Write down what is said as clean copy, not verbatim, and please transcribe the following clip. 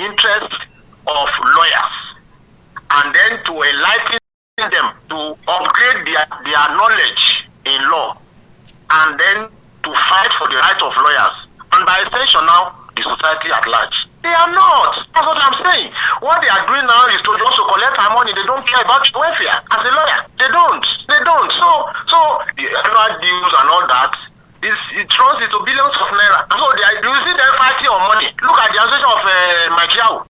interest of lawyers, and then to enlighten them, to upgrade their knowledge in law, and then to fight for the rights of lawyers, and by extension now, the society at large. They are not. That's what I'm saying. What they are doing now is to just collect our money. They don't care about your welfare as a lawyer. They don't. So the annual dues and all that, it runs into billions of naira. So do you see them fighting on money? Look at the association of Mike Yao.